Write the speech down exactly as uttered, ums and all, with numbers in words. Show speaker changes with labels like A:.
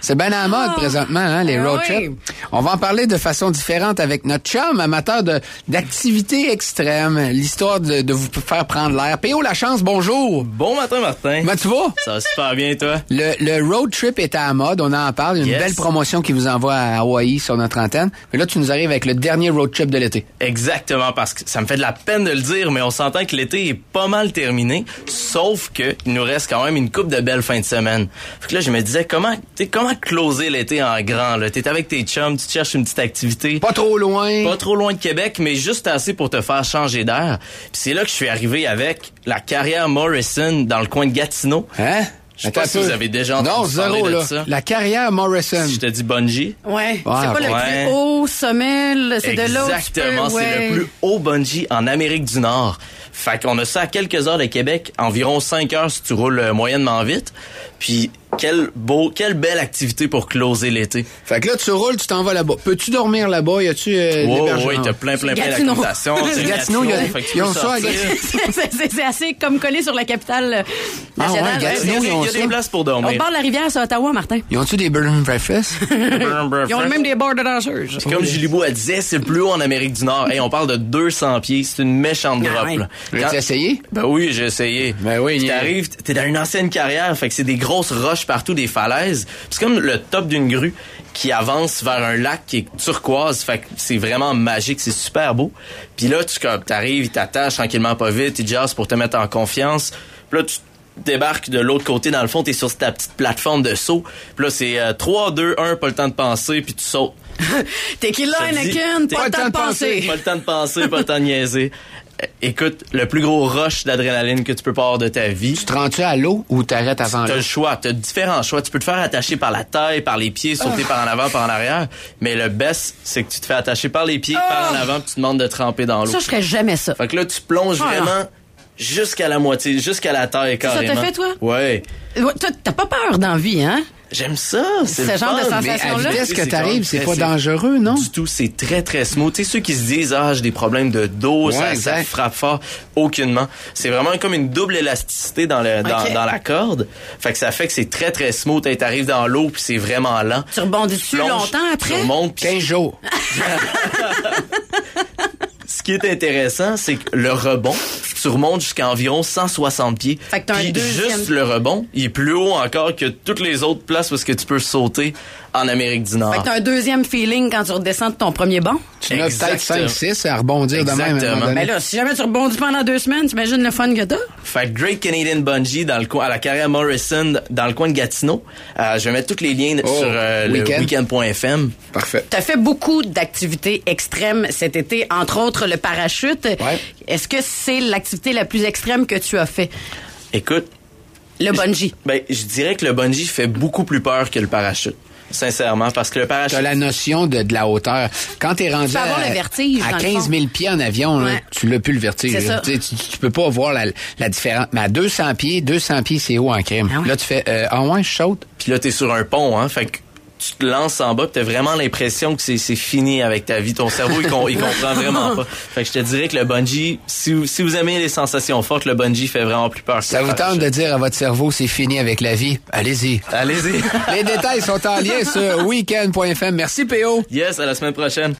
A: C'est bien à la mode
B: oh.
A: présentement, hein, les road
B: oui.
A: trips. On va en parler de façon différente avec notre chum, amateur de d'activités extrêmes, l'histoire de, de vous faire prendre l'air. P O La Chance, bonjour.
C: Bon matin, Martin.
A: Comment tu vas?
C: Ça va super bien, toi?
A: Le, le road trip est à la mode, on en parle. Il y a une
C: Yes.
A: belle promotion qui vous envoie à Hawaï sur notre antenne. Mais là, tu nous arrives avec le dernier road trip de l'été.
C: Exactement, parce que ça me fait de la peine de le dire, mais on s'entend que l'été est pas mal terminé, sauf que il nous reste quand même une couple de belles fins de semaine. Fait que là, je me disais, comment, t'sais, comment closer l'été en grand, là? T'es avec tes chums, tu cherches une petite activité.
A: Pas trop loin.
C: Pas trop loin de Québec, mais juste assez pour te faire changer d'air. Puis c'est là que je suis arrivé avec la carrière Morrison dans le coin de Gatineau.
A: Hein?
C: Je sais pas si vous avez déjà entendu
A: non,
C: parler
A: zéro,
C: de
A: là.
C: ça.
A: La carrière Morrison.
C: Si je te dis bungee.
B: Ouais.
A: Ouais,
B: c'est pas
A: ouais.
B: le plus haut sommet, là, c'est de là où tu
C: Exactement,
B: peux, ouais.
C: c'est le plus haut bungee en Amérique du Nord. Fait qu'on a ça à quelques heures de Québec, environ cinq heures si tu roules euh, moyennement vite. Puis quel beau, quelle belle activité pour closer l'été.
A: Fait que là, tu roules, tu t'en vas là-bas. Peux-tu dormir là-bas? Y a-tu euh,
C: Wow,
A: l'hébergement?
C: oui, t'as plein, plein, plein
B: Gatineau.
C: d'accommodations. C'est
A: Gatineau, il y a-
C: fait que tu
A: ils
C: peux
A: ont ça à
C: sortir.
B: c'est, c'est, c'est assez comme collé sur la capitale euh, nationale.
A: Ah ouais,
C: Il y a
A: Gatineau,
C: des-
A: ils ont
C: il y a des
A: ça.
C: places pour
B: On
C: dormir.
B: bord de la rivière, c'est Ottawa, Martin.
A: Ils ont-tu des bed and breakfast?
B: Ils ont même des bords de danseuses.
C: Puis comme Julie Beau, elle disait, c'est le plus haut en Amérique du Nord. Hey, on parle de deux cents pieds. C'est une méchante
B: Ah
C: drop,
B: ouais.
C: là.
A: As-tu
C: Quand-
A: essayé?
C: Ben oui, j'ai essayé.
A: Ben oui,
C: Puis
A: il y a-
C: t'arrives, t'es dans une ancienne carrière, fait que c'est des grosses roches partout, des falaises. Puis c'est comme le top d'une grue qui avance vers un lac qui est turquoise, fait que c'est vraiment magique, c'est super beau. Puis là, tu comme, t'arrives, ils t'attachent tranquillement pas vite, ils jazzent pour te mettre en confiance. Puis là, tu débarques de l'autre côté, dans le fond, t'es sur ta petite plateforme de saut. Puis là, c'est euh, trois, deux, un, pas le temps de penser, puis tu sautes.
B: Tequila,
C: Je te dis,
B: Heineken,
C: t'es-
B: pas le temps de penser.
C: Pas le temps de penser, pas le temps de niaiser. Euh, Écoute, le plus gros rush d'adrénaline que tu peux pas avoir de ta vie.
A: Tu te rends-tu à l'eau ou t'arrêtes avant
C: T'as
A: l'eau?
C: le choix, t'as différents choix. Tu peux te faire attacher par la taille, par les pieds, sauter par en avant, par en arrière. Mais le best, c'est que tu te fais attacher par les pieds, par en avant, puis tu demandes de tremper dans l'eau.
B: Ça, je ferais jamais ça.
C: Fait que là, tu plonges
B: Ah,
C: vraiment jusqu'à la moitié, jusqu'à la taille
B: Ça, ça
C: carrément.
B: t'a fait, toi?
C: Ouais.
B: Ouais, toi, t'as pas peur dans la vie, hein?
C: J'aime ça, c'est
B: Ce
C: le
B: genre de
C: fun.
B: sensation.
A: Mais à
B: Façon-là.
A: la vitesse que
C: C'est
A: t'arrives,
C: comme
A: c'est
C: très-
A: pas
C: c'est-
A: dangereux, non?
C: Du tout, c'est très très smooth. Tu sais, ceux qui se disent ah j'ai des problèmes de dos,
A: Ouais,
C: ça, ça
A: exact.
C: frappe fort, aucunement. C'est vraiment comme une double élasticité dans le dans,
B: Ok.
C: dans la corde. Fait que ça fait que c'est très très smooth. Tu arrives dans l'eau puis c'est vraiment lent.
B: Tu rebondis dessus
C: Plonges,
B: longtemps après?
C: Tu remontes, puis
A: quinze jours.
C: ce qui est intéressant, c'est que le rebond, tu remontes jusqu'à environ cent soixante pieds.
B: Fait que t'as un
C: Puis
B: deuxième-
C: juste le rebond, il est plus haut encore que toutes les autres places parce que tu peux sauter en Amérique du Nord.
B: Fait que t'as un deuxième feeling quand tu redescends de ton premier bond.
A: Tu en as peut-être
C: Exactement.
A: cinq six à rebondir de même. à un moment
C: Exactement.
A: donné.
B: Mais là, si jamais tu rebondis pendant deux semaines, t'imagines le fun que t'as?
C: Fait que Great Canadian Bungee dans le coin, à la carrière Morrison dans le coin de Gatineau. Euh, je vais mettre tous les liens
A: Oh,
C: sur euh, le
A: week-end.
C: weekend point f m.
A: Parfait.
B: T'as fait beaucoup d'activités extrêmes cet été, entre autres le parachute.
A: Ouais.
B: Est-ce que c'est l'activité la plus extrême que tu as fait?
C: Écoute,
B: Le bungee.
C: ben je dirais que le bungee fait beaucoup plus peur que le parachute. Sincèrement, parce que le parachute...
A: T'as la notion de, de la hauteur. Quand t'es rendu
B: peux avoir
A: à,
B: le vertige,
A: à
B: dans le
A: quinze mille pieds en avion, là,
B: Ouais.
A: tu l'as plus le vertige.
B: C'est
A: là.
B: ça.
A: Tu, sais, tu, tu peux pas voir la, la différence. Mais à deux cents pieds, deux cents pieds, c'est haut en crime.
B: Ah ouais.
A: Là, tu fais, euh, ah ouais, je saute.
C: Puis là, t'es sur un pont, hein. Fait que tu te lances en bas, pis t'as vraiment l'impression que c'est, c'est fini avec ta vie. Ton cerveau, il, com- il comprend vraiment pas. Fait que je te dirais que le bungee, si vous, si vous aimez les sensations fortes, le bungee fait vraiment plus peur. que
A: Ça
C: le
A: vous tente
C: parachute.
A: de dire à votre cerveau, c'est fini avec la vie? Allez-y.
C: Allez-y.
A: Les détails sont en lien sur weekend point f m. Merci, P O.
C: Yes, à la semaine prochaine.